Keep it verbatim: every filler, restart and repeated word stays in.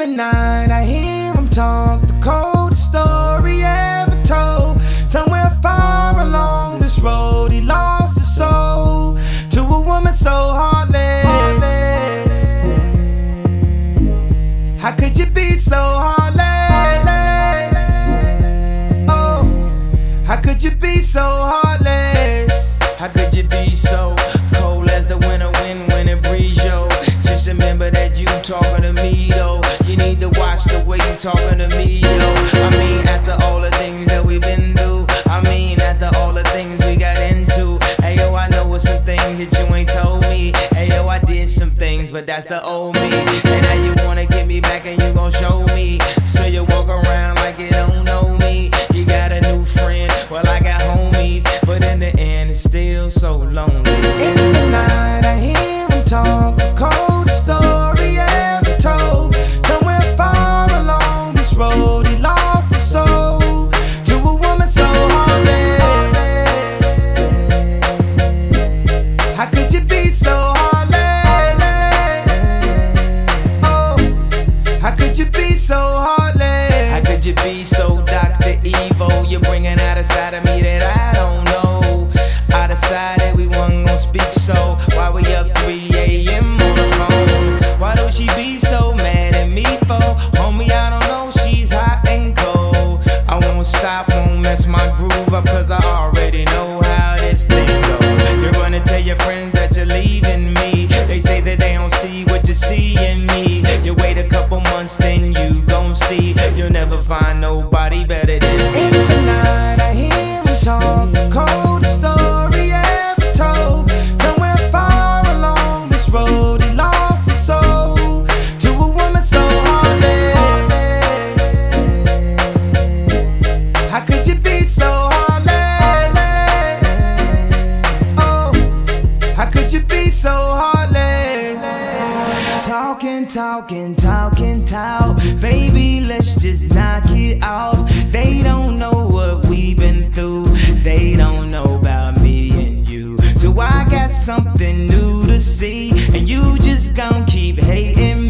the night I hear him talk, the coldest story ever told. Somewhere far along this road, he lost his soul to a woman so heartless. How could you be so heartless? Oh, how could you be so heartless? How could you be so cold as the winter wind when it breeze, yo? Just remember that you talking to me, though. You need to watch the way you talking to me, yo. I mean, after all the things that we've been through, I mean, after all the things we got into. Hey, yo, I know some things that you ain't told me. Hey, yo, I did some things, but that's the old me. And now you wanna get me back and you gon' show me. So you walk around like you don't know me. You got a new friend, well, I got homies. But in the end, it's still so lonely. In the night I hear him talk, the coldest story ever told. Somewhere far along this road, he lost his soul to a woman so heartless. How could you be so heartless? Oh, how could you be so heartless? How could you be so Doctor Evil? You're bringing out a side of me that I don't know. I decided we wasn't gon' speak, so why we up three A M on the phone? Why don't she be so mad at me for? Homie, I don't know, she's hot and cold. I won't stop, won't mess my groove up, cause I already know how this thing goes. You're gonna tell your friends that you're leaving me. They say that they don't see what you see in me. You wait a couple months, then you gon' see. You'll never find nobody better than me. In the night I hear him talk, the coldest story ever told. Somewhere far along this road, he lost his soul to a woman so heartless. How could you be so heartless? Oh, how could you be so heartless? Talking, talking, talking, talk. Baby, let's just knock it off. They don't know what we've been through. They don't know about me and you. So I got something new to see, and you just gon' keep hating me.